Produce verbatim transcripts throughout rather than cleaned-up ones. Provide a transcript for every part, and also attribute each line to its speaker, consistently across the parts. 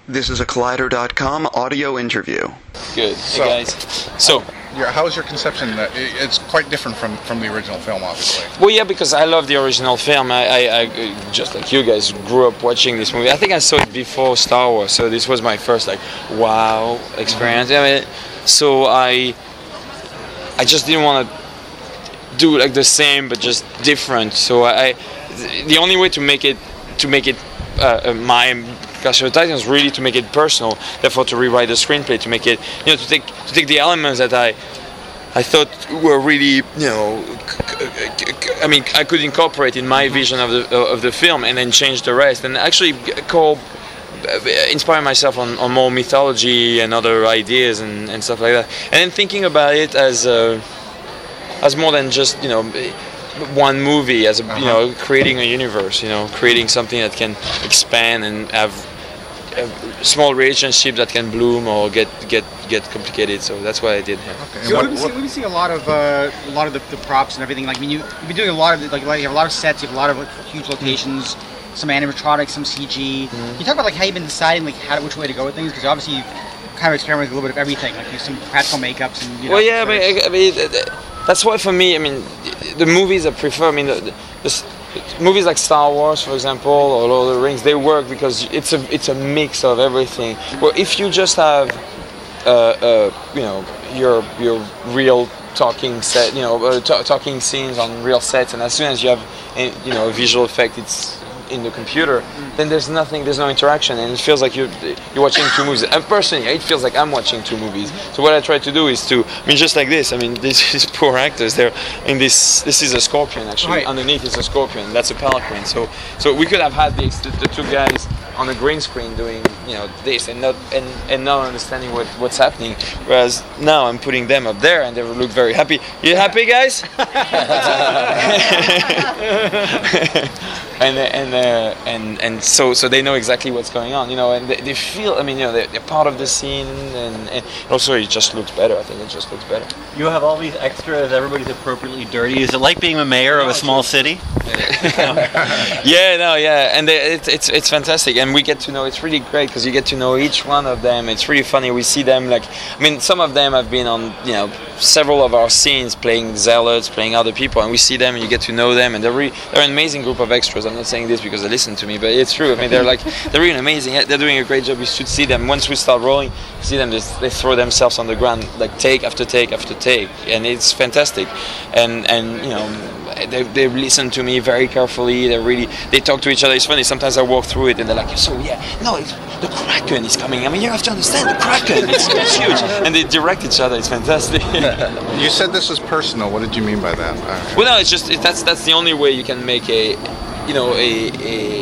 Speaker 1: This is a Collider dot com audio interview.
Speaker 2: Good.
Speaker 3: So,
Speaker 2: hey guys. So,
Speaker 3: your, how is your conception? Uh, it's quite different from, from the original film, obviously.
Speaker 2: well, yeah, because I love the original film. I, I, I, just like you guys, grew up watching this movie. I think I saw it before Star Wars, so this was my first like wow experience. I mean, so I, I just didn't want to do like the same, but just different. So I, the only way to make it, to make it uh, my Clash of the Titans, really to make it personal, therefore to rewrite the screenplay, to make it, you know, to take to take the elements that I I thought were really, you know, I mean, I could incorporate in my vision of the of the film, and then change the rest, and actually call inspire myself on, on more mythology and other ideas and, and stuff like that, and then thinking about it as uh, as more than just, you know, one movie, as a, you know, creating a universe, you know, creating something that can expand and have a small relationship that can bloom or get get get complicated. So that's what I did here.
Speaker 4: Okay. So we've, been seeing, we've been seeing a lot of uh, a lot of the, the props and everything. Like, I mean, you, you've been doing a lot of like, like you have a lot of sets, you have a lot of like, huge locations, mm-hmm. some animatronics, some C G. Mm-hmm. Can you talk about like how you've been deciding like how which way to go with things? Because obviously you've kind of experimented with a little bit of everything, like some practical makeups and, you know.
Speaker 2: Well, yeah, I mean, I mean, that's why for me, I mean, the movies I prefer. I mean, the, the, the movies like Star Wars, for example, or Lord of the Rings, they work because it's a it's a mix of everything. Well, if you just have, uh, uh, you know, your your real talking set, you know, uh, t- talking scenes on real sets, and as soon as you have, a, you know, a visual effect, it's in the computer, then there's nothing, there's no interaction, and it feels like you're you're watching two movies. And personally, it feels like I'm watching two movies. So what I try to do is to, I mean, just like this. I mean, these, these poor actors. They're in this. This is a scorpion actually. Right. Underneath is a scorpion. That's a palanquin. So so we could have had this, the, the two guys on a green screen doing, you know, this and not and, and not understanding what, what's happening. Whereas now I'm putting them up there and they look very happy. You happy, guys? and and uh, and and so so they know exactly what's going on, you know, and they, they feel. I mean, you know, they're, they're part of the scene, and, and also it just looks better. I think it just looks better.
Speaker 5: You have all these extras. Everybody's appropriately dirty. Is it like being a mayor of a small city?
Speaker 2: Yeah, no, yeah, and they, it, it's it's fantastic, and we get to know. It's really great because you get to know each one of them. It's really funny. We see them like, I mean, some of them have been on, you know, several of our scenes playing zealots, playing other people, and we see them and you get to know them, and they're really, they're an amazing group of extras. I'm not saying this because they listen to me, but it's true. I mean, they're like, they're really amazing. They're doing a great job. You should see them. Once we start rolling, you see them just, they throw themselves on the ground, like take after take after take, and it's fantastic. And and you know, they they listen to me very carefully. They really, they talk to each other. It's funny. Sometimes I walk through it and they're like, so yeah, no, it's, the Kraken is coming. I mean, you have to understand the Kraken. It's, it's huge, and they direct each other. It's fantastic.
Speaker 3: You said this was personal. What did you mean by that? Uh,
Speaker 2: well, no, it's just it, that's that's the only way you can make a, you know, a,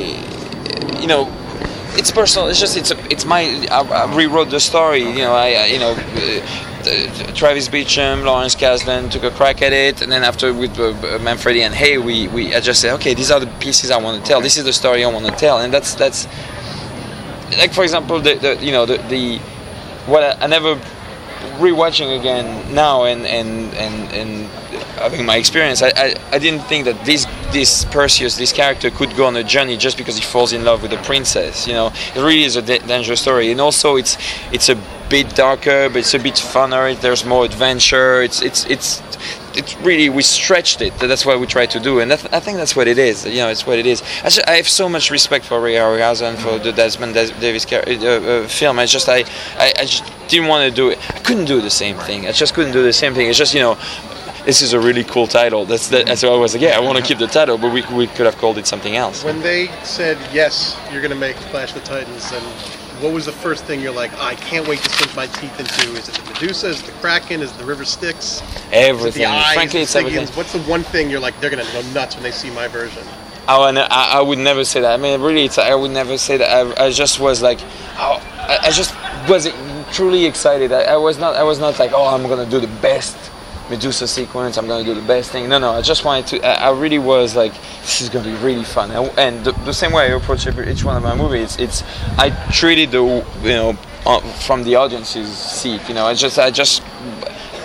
Speaker 2: a you know, it's personal. It's just it's a, it's my I, I rewrote the story. You know, I, I you know. Uh, Travis Beacham, Lawrence Kasdan took a crack at it, and then after with uh, Manfredi and Hay, we, we I just said, okay, these are the pieces I want to tell. This is the story I want to tell, and that's that's like, for example, the, the you know the, the what I, I never rewatching again now and and and, and having my experience, I, I, I didn't think that this this Perseus, this character, could go on a journey just because he falls in love with the princess. You know, it really is a d- dangerous story, and also it's it's a bit darker, but it's a bit funner. There's more adventure. It's it's it's it's really, we stretched it. That's what we try to do, and that, I think that's what it is. You know, it's what it is. I, just, I have so much respect for Ray Harryhausen, for the Desmond Davis uh, uh, film. I just I, I I just didn't want to do it. I couldn't do the same thing. I just couldn't do the same thing. It's just, you know, this is a really cool title. That's the, that's why I was like, yeah, I want to keep the title, but we we could have called it something else.
Speaker 6: When they said yes, you're going to make Clash of the Titans, and what was the first thing you're like, oh, I can't wait to sink my teeth into? Is it the Medusa? Is it the Kraken? Is it the River Styx?
Speaker 2: Everything.
Speaker 6: Is it the eyes,
Speaker 2: Frankly,
Speaker 6: the
Speaker 2: it's everything.
Speaker 6: What's the one thing you're like, they're going to go nuts when they see my version?
Speaker 2: Oh, and I, I would never say that. I mean, really, it's, I would never say that. I, I just was like, oh, I, I just was truly excited. I, I was not. I was not like, oh, I'm gonna do the best Medusa sequence. I'm gonna do the best thing. No, no. I just wanted to. I, I really was like, this is gonna be really fun. And, and the, the same way I approach every, each one of my movies, it's, it's I treated the, you know, uh, from the audience's seat. You know, I just I just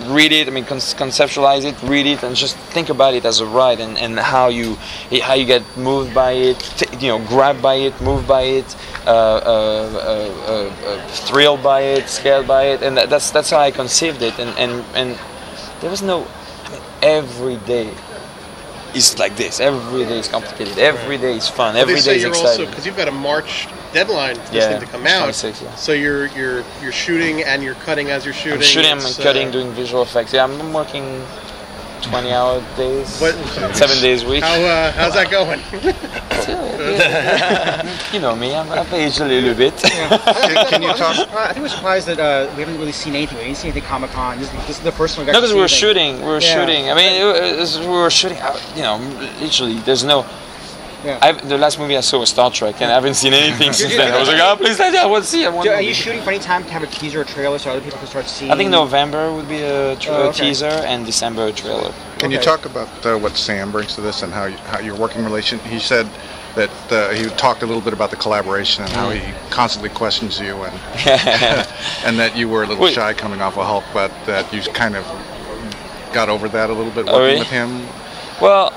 Speaker 2: read it. I mean, con- conceptualize it, read it, and just think about it as a ride, and, and how you how you get moved by it, t- you know, grabbed by it, moved by it, uh, uh, uh, uh, uh, thrilled by it, scared by it, and that, that's that's how I conceived it. And, and and there was no, I mean, every day is like this. Every day is complicated. Every day is fun.
Speaker 6: Well,
Speaker 2: Every
Speaker 6: they say
Speaker 2: day is
Speaker 6: you're
Speaker 2: exciting.
Speaker 6: also because you've got a March deadline for this
Speaker 2: Yeah,
Speaker 6: thing to come out.
Speaker 2: twenty-six, yeah.
Speaker 6: So you're you're you're shooting and you're cutting as you're shooting.
Speaker 2: I'm shooting, I'm
Speaker 6: It's, uh,
Speaker 2: cutting, doing visual effects. Yeah, I'm working twenty-hour days,
Speaker 6: What-
Speaker 2: seven days a week.
Speaker 6: How uh, how's that going?
Speaker 2: You know me, I'm, I've aged a little bit.
Speaker 3: Can, can you talk?
Speaker 4: Uh, I think we're surprised that uh, we haven't really seen anything. We didn't see anything Comic Con. This, this is the first one we got
Speaker 2: No,
Speaker 4: to
Speaker 2: because
Speaker 4: see
Speaker 2: we were
Speaker 4: anything.
Speaker 2: shooting. We were
Speaker 4: Yeah.
Speaker 2: shooting. I mean, it was, we were shooting. uh, You know, literally, there's no.
Speaker 4: Yeah.
Speaker 2: I've, the last movie I saw was Star Trek, and I haven't seen anything since then. I was like, oh, please, I want to see. I want
Speaker 4: Do-
Speaker 2: to
Speaker 4: Are you shooting for any time to have a teaser or trailer so other people can start seeing?
Speaker 2: I think November would be a, tra-
Speaker 4: Oh,
Speaker 2: a
Speaker 4: okay.
Speaker 2: teaser, and December a trailer.
Speaker 3: Can you
Speaker 4: Okay.
Speaker 3: talk about uh, what Sam brings to this and how you, how your working relation? He said that uh, he talked a little bit about the collaboration and how he constantly questions you, and and that you were a little
Speaker 2: Wait.
Speaker 3: shy coming off of Hulk, but that you kind of got over that a little bit
Speaker 2: Oh,
Speaker 3: working
Speaker 2: really?
Speaker 3: with him.
Speaker 2: Well,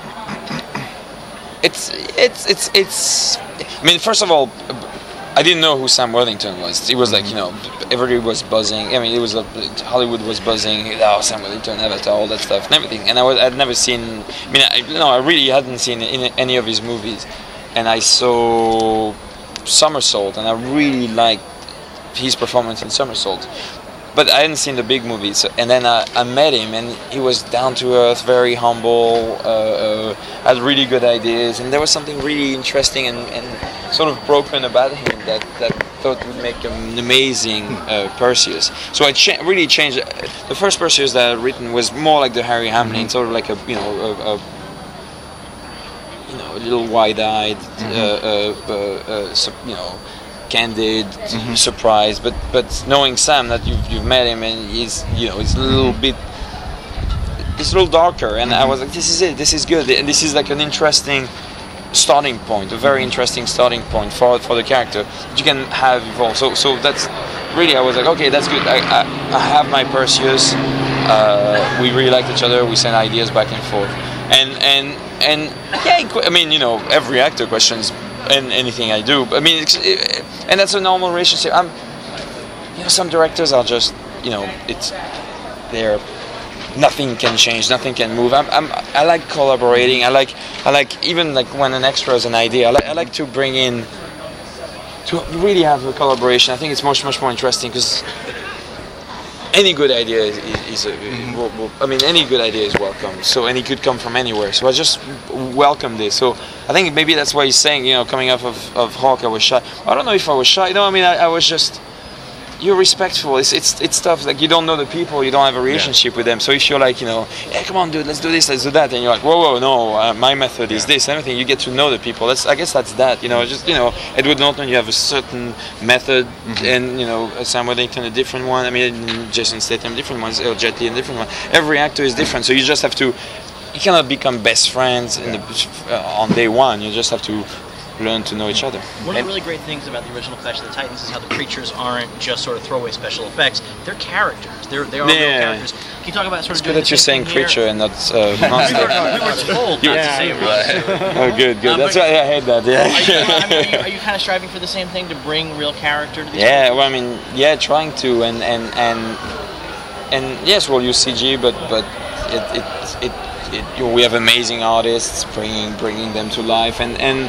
Speaker 2: it's it's it's it's. I mean, first of all, I didn't know who Sam Worthington was. It was like, you know, everybody was buzzing. I mean, it was a, Hollywood was buzzing. Oh, Sam Worthington, Avatar, all that stuff, and everything. And I was I'd never seen. I mean, I, no, I really hadn't seen in any of his movies. And I saw Somersault, and I really liked his performance in Somersault. But I hadn't seen the big movies, so, and then I, I met him, and he was down to earth, very humble, uh, uh, had really good ideas, and there was something really interesting and, and sort of broken about him that, that I thought would make him an amazing uh, Perseus. So I cha- really changed. The first Perseus that I'd written was more like the Harry Hamlin, sort of like a you know a, a you know a little wide-eyed, uh, uh, uh, uh, su- you know. candid, surprised, but but knowing Sam, that you've you've met him, and he's you know he's a little bit, he's a little darker, and I was like, this is it, this is good, and this is like an interesting starting point, a very interesting starting point for for the character that you can have evolve. So so that's really, I was like, okay, that's good. I I, I have my Perseus. Uh, we really liked each other. We sent ideas back and forth, and and and yeah, he que- I mean, you know, every actor questions. And anything I do, I mean, it's, it, and that's a normal relationship. I'm, you know, some directors are just, you know, it's, they're, nothing can change, nothing can move. I'm, I'm, I like collaborating. I like, I like even like when an extra has an idea. I like, I like to bring in, to really have a collaboration. I think it's much, much more interesting because any good idea is, is, is a, will, will, I mean, any good idea is welcome. So, and it could come from anywhere. So I just welcome this. So I think maybe that's why he's saying, you know, coming off of, of Hawk, I was shy. I don't know if I was shy. No, I mean, I, I was just, you're respectful. It's, it's it's tough. Like, you don't know the people. You don't have a relationship with them. So if you're like, you know, hey, come on, dude, let's do this, let's do that. And you're like, whoa, whoa, no, uh, my method is this and everything. You get to know the people. That's, I guess that's that. You know, just, you know, Edward Norton, you have a certain method, and, you know, Sam Worthington, a different one. I mean, Jason Statham, different ones, uh, Jet Li, a different one. Every actor is different. So you just have to, you cannot become best friends in the, uh, on day one. You just have to learn to know each other.
Speaker 7: One of the really great things about the original Clash of the Titans is how the creatures aren't just sort of throwaway special effects. They're characters. They're they are
Speaker 2: Yeah.
Speaker 7: real characters. Can you talk about sort
Speaker 2: It's
Speaker 7: of
Speaker 2: good
Speaker 7: doing
Speaker 2: that
Speaker 7: the
Speaker 2: you're
Speaker 7: same
Speaker 2: saying
Speaker 7: thing here?
Speaker 2: creature and not uh,
Speaker 7: We
Speaker 2: monster.
Speaker 7: were, we were told not to say monster.
Speaker 2: Oh, good, good.
Speaker 7: Um,
Speaker 2: That's
Speaker 7: but-
Speaker 2: why I hate that.
Speaker 7: Are you, I
Speaker 2: Yeah.
Speaker 7: mean, are, you, are you kind of striving for the same thing, to bring real character to these
Speaker 2: Yeah.
Speaker 7: characters?
Speaker 2: Well, I mean, yeah, trying to, and and and and yes, we'll use C G, but but it it it, it you know, we have amazing artists bringing bringing them to life, and and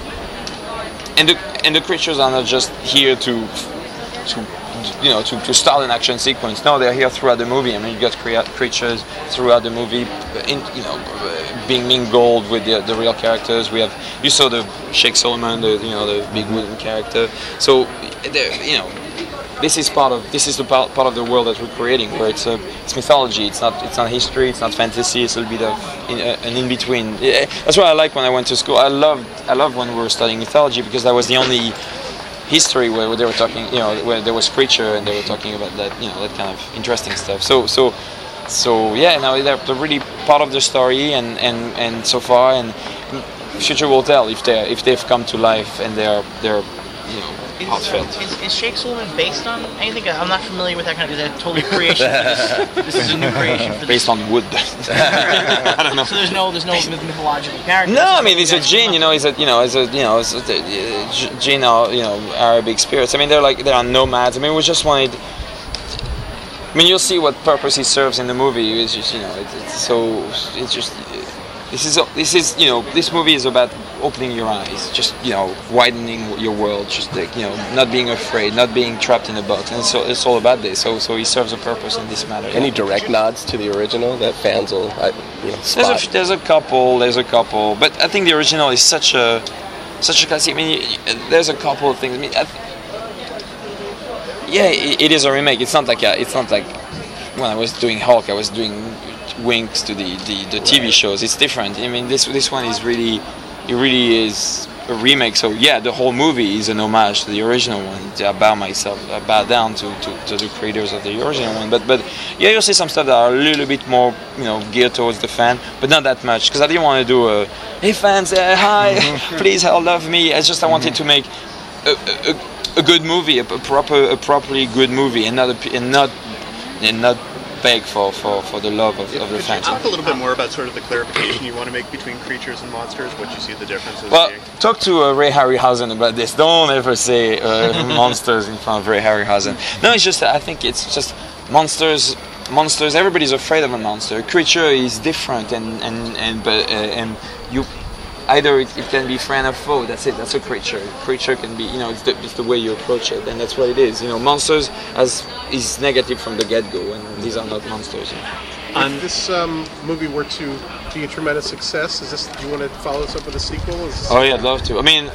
Speaker 2: and the and the creatures are not just here to to you know to, to start an action sequence. No, they're here throughout the movie. I mean, you got crea- creatures throughout the movie, in, you know, being mingled with the, the real characters. We have, you saw the Sheikh Solomon, the you know the big wooden character. So there, you know, this is part of this is the part, part of the world that we're creating, where it's a it's mythology. It's not it's not history. It's not fantasy. It's a little bit of in, uh, an in between. Yeah, that's what I like when I went to school. I loved I loved when we were studying mythology, because that was the only history where, where they were talking, you know, where there was creature and they were talking about that, you know, that kind of interesting stuff. So so so yeah, now they're, they're really part of the story, and, and, and so far, and future will tell if they if they've come to life and they're they're you know how it felt.
Speaker 7: Is, is Shake Sullivan based on anything? I'm not familiar with that kind of. Is that totally creation? For this, this is a new creation for
Speaker 2: Based
Speaker 7: this.
Speaker 2: on wood. I don't know.
Speaker 7: So there's no there's no myth- mythological character.
Speaker 2: No, I mean he's a jinn. You know, he's a you know, he's a you know, it's a, uh, j- jinn are you know Arabic spirits. I mean, they're like they are nomads. I mean, we just wanted. I mean, you'll see what purpose he serves in the movie. It's just you know, it's, it's so it's just. This is this is you know this movie is about opening your eyes, just you know widening your world, just like, you know not being afraid, not being trapped in a box, and so it's all about this. So so he serves a purpose in this matter.
Speaker 8: Any direct nods to the original that fans will, uh, you know, spot?
Speaker 2: There's a, there's a couple, there's a couple, but I think the original is such a such a classic. I mean, there's a couple of things. I mean, I, yeah, it, it is a remake. It's not like a, it's not like when I was doing Hulk, I was doing winks to the, the, the T V shows. It's different. I mean, this this one is really, it really is a remake. So yeah, the whole movie is an homage to the original one. I bow myself, I bow down to, to, to the creators of the original one. But but yeah, you'll see some stuff that are a little bit more you know geared towards the fan, but not that much. Because I didn't want to do a hey fans, uh, hi, please help love me. I just I wanted to make a, a, a good movie, a, a proper a properly good movie, and not a, and not and not. beg for, for, for the love of, of the
Speaker 9: Could
Speaker 2: fans.
Speaker 9: you talk a little bit more about sort of the clarification you want to make between creatures and monsters? What you see the differences
Speaker 2: Well,
Speaker 9: being?
Speaker 2: talk to uh, Ray Harryhausen about this. Don't ever say uh, monsters in front of Ray Harryhausen. No, it's just I think it's just monsters. Monsters. Everybody's afraid of a monster. A creature is different, and and and but uh, and you. Either it, it can be friend or foe. That's it. That's a creature. Creature can be, you know, it's the, it's the way you approach it, and that's what it is. You know, monsters as is negative from the get-go, and these are not monsters. You know.
Speaker 6: If this um, movie were to be a tremendous success, is this? Do you want to follow this up with a sequel? Is this,
Speaker 2: Oh yeah, I'd love to. I mean,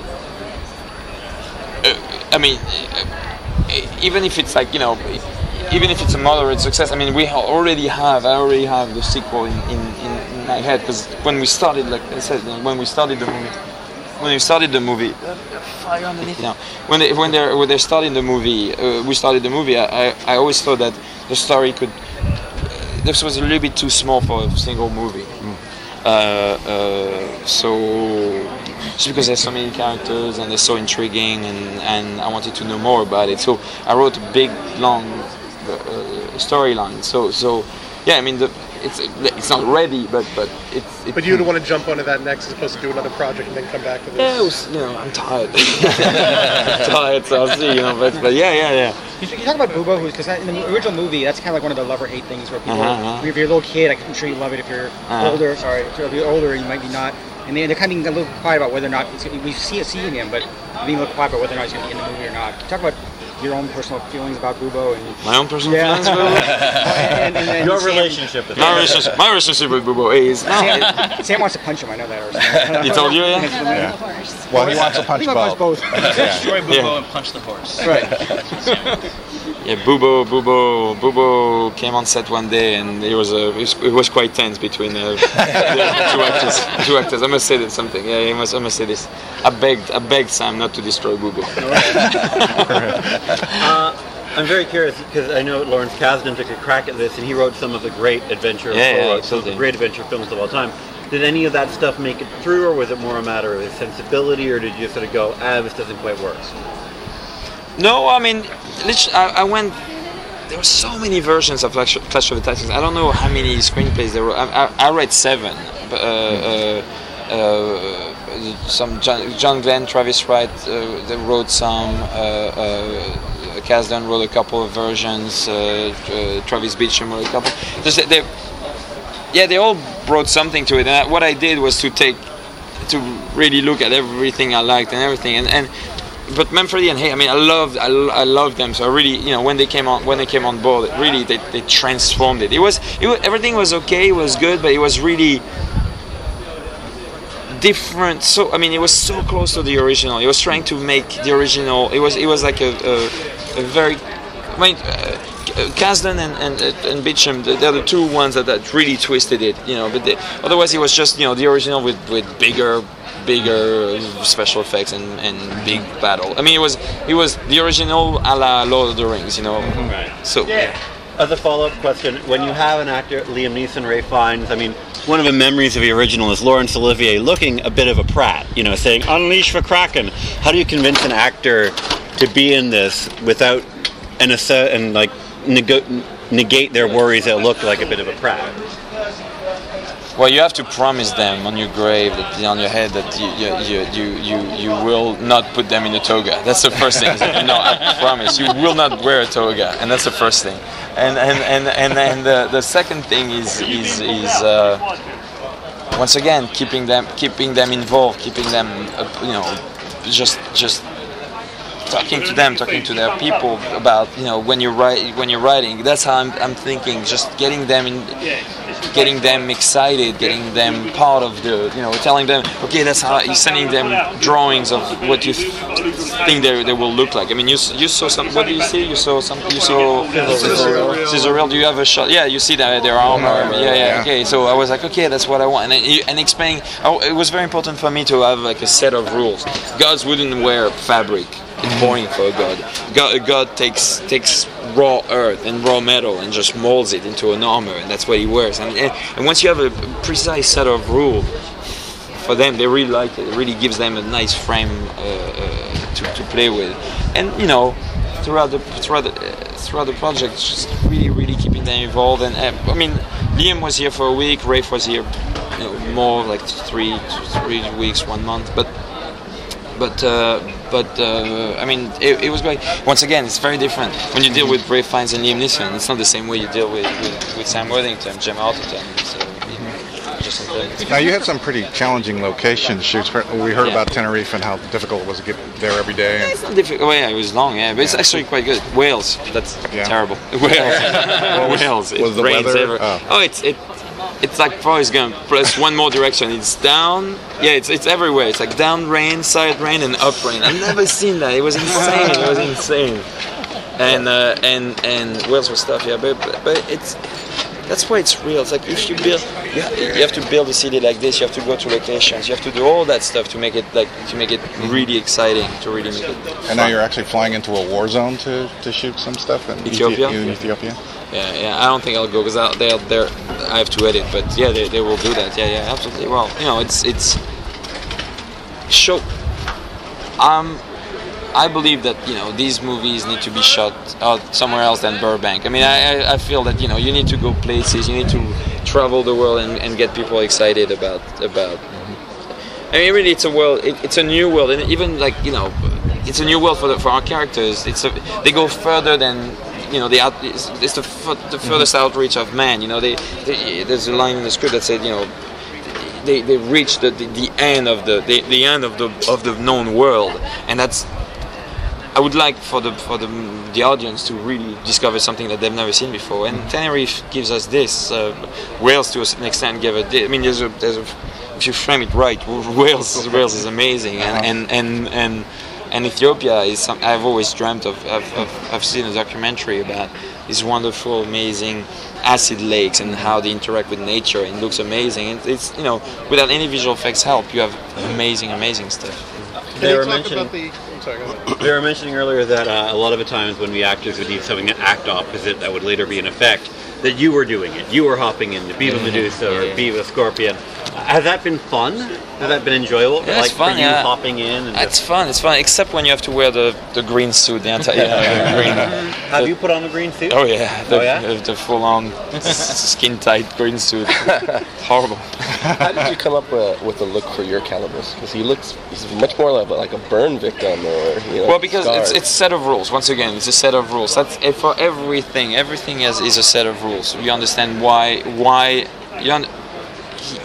Speaker 2: uh, I mean, uh, even if it's like you know, even if it's a moderate success, I mean, we ha- already have. I already have the sequel in in. in my head, because when we started, like I said, when we started the movie, when we started the movie, fire underneath. You know, when they when they when they started the movie, uh, we started the movie. I, I I always thought that the story could. Uh, this was a little bit too small for a single movie. Mm. Uh, uh, so just because there's so many characters and they're so intriguing, and and I wanted to know more about it. So I wrote a big long uh, storyline. So so yeah, I mean the. It's it's not ready, but but it's. It,
Speaker 6: but you'd want to jump onto that next, as opposed to do another project and then come back to this.
Speaker 2: Yeah, it was, you know, I'm tired. I'm tired, so I'll see, you know. But but yeah, yeah, yeah.
Speaker 4: You, you talk about Bubo, who's because in the original movie, that's kind of like one of the love or hate things where people,
Speaker 2: Uh-huh, uh-huh.
Speaker 4: if you're a little kid, I'm sure you love it. If you're
Speaker 2: Uh-huh.
Speaker 4: older, sorry, if you're older, you might be not. And they, they're kind of being a little quiet about whether or not it's, we see it seeing him, but being a little quiet about whether or not he's going to be in the movie or not. Can you talk about your own personal feelings about Bubo and
Speaker 2: My own personal
Speaker 4: Yeah.
Speaker 2: feelings about it?
Speaker 4: and, and then
Speaker 5: Your
Speaker 4: Sam,
Speaker 5: relationship with
Speaker 2: My
Speaker 5: him.
Speaker 2: relationship, my relationship with Bubo is.
Speaker 4: Sam, Sam wants to punch him. I know that. Or
Speaker 2: He told you, yeah?
Speaker 3: Yeah. Well, he wants to punch
Speaker 4: He wants
Speaker 3: both.
Speaker 4: both.
Speaker 7: Destroy Bubo
Speaker 2: Yeah.
Speaker 7: and punch the horse.
Speaker 4: Right.
Speaker 2: Yeah, Bubo, Bubo, Bubo came on set one day, and it was a, it was, it was quite tense between uh, the two actors. Two actors. I must say that something. Yeah, I must, I must say this. I begged, I begged Sam not to destroy Bubo.
Speaker 5: Uh, I'm very curious because I know Lawrence Kasdan took a crack at this, and he wrote some of the great adventure,
Speaker 2: Yeah, yeah,
Speaker 5: uh, some of
Speaker 2: absolutely.
Speaker 5: the great adventure films of all time. Did any of that stuff make it through, or was it more a matter of his sensibility, or did you sort of go, ah, this doesn't quite work?
Speaker 2: No, I mean, lit- I, I went. There were so many versions of Clash, Clash of the Titans. I don't know how many screenplays there were. I, I, I read seven. But, uh, uh, uh, some John, John Glenn, Travis Wright, uh, they wrote some. Uh, uh, Kasdan wrote a couple of versions. Uh, uh, Travis Beacham wrote a couple. Just, they, yeah, they all brought something to it. And I, what I did was to take, to really look at everything I liked and everything. And, and but Manfred and Hay, I mean, I loved, I, I loved them. So I really, you know, when they came on, when they came on board, really, they, they transformed it. It was, it was, everything was okay, it was good, but it was really different. So I mean, it was so close to the original. It was trying to make the original. It was, it was like a, a, a very, I mean, uh, Kasdan and and and Beacham, they're the two ones that, that really twisted it, you know. But they, otherwise, it was just, you know, the original with with bigger. bigger special effects and, and big battle. I mean, it was it was the original a la Lord of the Rings, you know.
Speaker 5: Right.
Speaker 2: So
Speaker 5: Yeah. As a follow-up question, when you have an actor, Liam Neeson, Ray Fiennes, I mean, one of the memories of the original is Laurence Olivier looking a bit of a prat, you know, saying, unleash the Kraken. How do you convince an actor to be in this without an assa- and like nego- negate their worries that look like a bit of a prat?
Speaker 2: Well, you have to promise them on your grave, that on your head, that you you, you, you, you you will not put them in a toga. That's the first thing. You know, I promise you will not wear a toga, and that's the first thing. And and and and, and the, the second thing is is is uh, once again keeping them keeping them involved, keeping them uh, you know just just. talking to them, talking to their people about, you know, when you're write, when you're writing. That's how I'm, I'm thinking. Just getting them in, getting them excited, getting them part of the, you know, telling them, okay, that's how. You're sending them drawings of what you th- think they they will look like. I mean, you you saw some. What did you see? You saw some. You saw Scissor Reel. Do you have a shot? Yeah, you see that their armor. Yeah, yeah. Okay, so I was like, okay, that's what I want, and and explaining. Oh, it was very important for me to have like a set of rules. Gods wouldn't wear fabric. It's boring for a god. God. A god takes takes raw earth and raw metal and just molds it into an armor, and that's what he wears. And, and, and once you have a precise set of rules for them, they really like it. It really gives them a nice frame uh, uh, to, to play with. And you know, throughout the throughout the, uh, throughout the project, just really really keeping them involved. And uh, I mean, Liam was here for a week. Rafe was here, you know, more like three three weeks, one month, but. But uh, but uh, I mean, it, it was great. Once again, it's very different when you deal with Ralph Fiennes and Liam Neeson. It's not the same way you deal with with, with Sam Worthington, Gemma Arterton. So, you know, just something.
Speaker 3: Now you had some pretty challenging location shoots. We heard
Speaker 2: yeah.
Speaker 3: about Tenerife and how difficult it was to get there every day.
Speaker 2: Yeah, it's not difficult. Well, yeah, it was long, yeah, but it's actually quite good. Wales, that's
Speaker 3: yeah.
Speaker 2: terrible. Wales, Wales. It
Speaker 3: was the
Speaker 2: rains
Speaker 3: weather?
Speaker 2: everywhere.
Speaker 3: Oh.
Speaker 2: oh, it's it. It's like Forrest Gump plus one more direction. It's down. Yeah, it's it's everywhere. It's like down rain, side rain, and up rain. I've never seen that. It was insane. It was insane. And uh, and and Wales was tough. Yeah, but but it's that's why it's real. It's like if you build, you have, you have to build a city like this. You have to go to locations. You have to do all that stuff to make it like to make it really exciting. To really make it.
Speaker 3: And
Speaker 2: fun.
Speaker 3: now you're actually flying into a war zone to, to shoot some stuff in
Speaker 2: Ethiopia.
Speaker 3: Ethi- in Ethiopia.
Speaker 2: Yeah, yeah. I don't think I'll go because they're there. I have to edit, but yeah, they, they will do that. Yeah, yeah, absolutely. Well, you know, it's it's show. Um, I believe that you know these movies need to be shot out somewhere else than Burbank. I mean, I I feel that you know you need to go places, you need to travel the world and, and get people excited about about. I mean, really, it's a world. It, it's a new world, and even like you know, it's a new world for the, for our characters. It's a, they go further than. You know, the out, it's, it's the, f- the furthest mm-hmm. outreach of man. You know, they, they, there's a line in the script that said, you know, they they reach the, the, the end of the, the the end of the of the known world, and that's. I would like for the for the the audience to really discover something that they've never seen before, and Tenerife gives us this. Uh, Wales, to an extent, gave it. I mean, there's a there's a if you frame it right, Wales Wales is amazing, and and and. and And Ethiopia is some, I've always dreamt of, of, of. I've seen a documentary about these wonderful, amazing acid lakes and how they interact with nature, and it looks amazing. And it's you know, without any visual effects help, you have amazing, amazing stuff.
Speaker 6: Can
Speaker 5: they
Speaker 6: you
Speaker 5: were
Speaker 6: talk
Speaker 5: mentioning.
Speaker 6: about the, I'm sorry, go ahead.
Speaker 5: They were mentioning earlier that uh, a lot of the times when we actors would need something to act opposite that would later be an effect, that you were doing it. You were hopping in the Viva Medusa or
Speaker 2: yeah.
Speaker 5: Viva Scorpion. Has that been fun? Has that been enjoyable?
Speaker 2: Yeah,
Speaker 5: like
Speaker 2: it's fun,
Speaker 5: for you
Speaker 2: yeah.
Speaker 5: hopping in? And
Speaker 2: It's
Speaker 5: just...
Speaker 2: fun. It's fun, except when you have to wear the, the green suit, the anti. You know, the green,
Speaker 5: Have
Speaker 2: the,
Speaker 5: you put on a green suit?
Speaker 2: Oh yeah, the,
Speaker 5: oh, yeah?
Speaker 2: the, the full-on skin tight green suit. Horrible.
Speaker 8: How did you come up with, with the look for your Calamus? Because he looks he's much more like a, like a burn victim, or you know.
Speaker 2: Well, because
Speaker 8: scarred.
Speaker 2: it's it's a set of rules. Once again, it's a set of rules. That's for everything. Everything is, is a set of rules. You understand why why you un- he,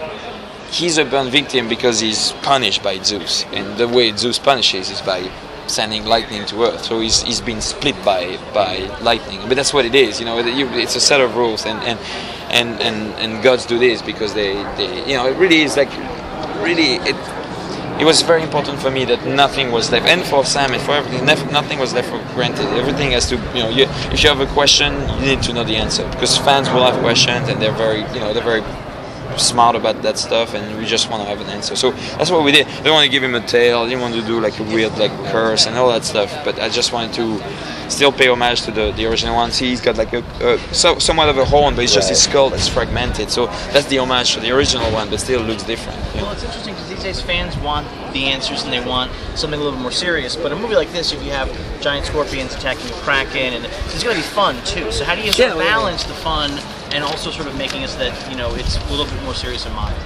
Speaker 2: he's a burn victim because he's punished by Zeus, and the way Zeus punishes is by sending lightning to Earth. So he's he's been split by by lightning. But that's what it is. You know, it's a set of rules, and and and and, and gods do this because they, they you know it really is like really it. It was very important for me that nothing was left, and for Sam and for everything, nothing was left for granted. Everything has to, you know, you, if you have a question, you need to know the answer, because fans will have questions, and they're very, you know, they're very smart about that stuff, and we just want to have an answer. So that's what we did. I didn't want to give him a tail. I didn't want to do like a weird like curse and all that stuff, but I just wanted to still pay homage to the, the original one. See, he's got like a, a so, somewhat of a horn, but it's just his skull that's fragmented. So that's the homage to the original one, but still looks different. You know?
Speaker 7: Well, it's interesting because these days fans want the answers and they want something a little bit more serious. But a movie like this, if you have giant scorpions attacking a kraken, and it's going to be fun too. So how do you sort of
Speaker 2: Yeah,
Speaker 7: balance the fun and also sort of making it so that you know it's a little bit more serious and modern?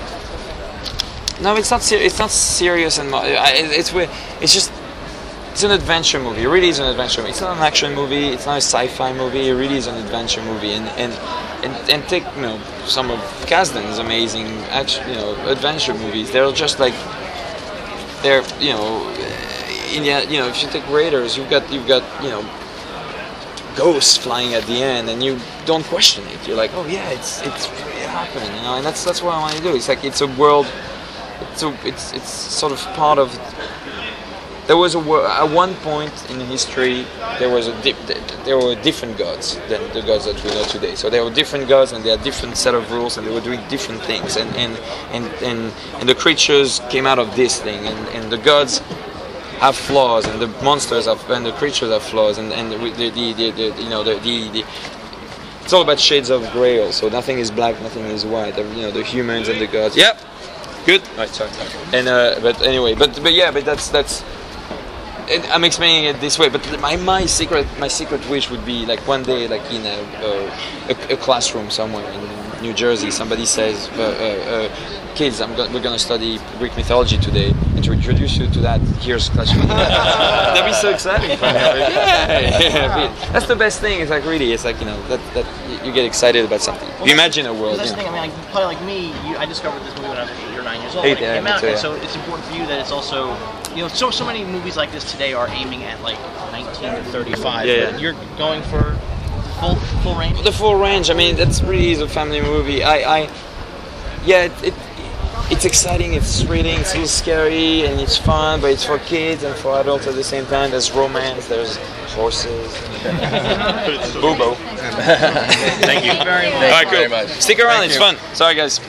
Speaker 2: No, it's not. Ser- it's not serious and mo- I- it's we- it's just it's an adventure movie. It really is an adventure movie. It's not an action movie. It's not a sci-fi movie. It really is an adventure movie. And and and, and take you know some of Kasdan's amazing action you know adventure movies. They're just like they're you know in the, you know if you take Raiders, you've got you've got you know ghosts flying at the end, and you don't question it. You're like, oh yeah, it's it's really happening, you know. And that's that's what I want to do. It's like it's a world. So it's it's sort of part of. There was a wor- at one point in history there was a dip, there were different gods than the gods that we know today. So there were different gods and they had different set of rules and they were doing different things. And and and and, and the creatures came out of this thing. And, and the gods have flaws and the monsters have and the creatures have flaws and and the the, the, the, the you know the, the the it's all about shades of grey. Also, nothing is black, nothing is white. You know the humans and the gods. Yep. Good. Right, sorry. And uh, but anyway, but but yeah, but that's that's. It, I'm explaining it this way, but my my secret my secret wish would be like one day, like in a a, a classroom somewhere in New Jersey, somebody says, uh, uh, uh, "Kids, I'm go- we're gonna study Greek mythology today, and to introduce you to that, here's Clash of Clans." That'd be so exciting for me. Yeah, yeah. That's the best thing. It's like really, it's like you know that that you get excited about something.
Speaker 7: Well,
Speaker 2: you imagine a world.
Speaker 7: That's
Speaker 2: You
Speaker 7: the
Speaker 2: know.
Speaker 7: thing. I mean, like, probably like me, you, I discovered this movie when I was eight or nine years old.
Speaker 2: Eight,
Speaker 7: when it
Speaker 2: yeah,
Speaker 7: came
Speaker 2: me
Speaker 7: out,
Speaker 2: too,
Speaker 7: and
Speaker 2: yeah.
Speaker 7: so it's important for you that it's also, you know, so so many movies like this today are aiming at like nineteen to thirty-five.
Speaker 2: Yeah, yeah.
Speaker 7: But you're going for full full range.
Speaker 2: The full range. I mean, that's really is a family movie. I, I yeah, it, it it's exciting. It's thrilling. It's a little scary, and it's fun. But it's for kids and for adults at the same time. There's romance. There's horses. Boobo.
Speaker 5: Thank you very much.
Speaker 2: All right, cool.
Speaker 8: Very much.
Speaker 2: Stick around.
Speaker 8: Thank
Speaker 2: it's
Speaker 8: you.
Speaker 2: fun. Sorry, guys.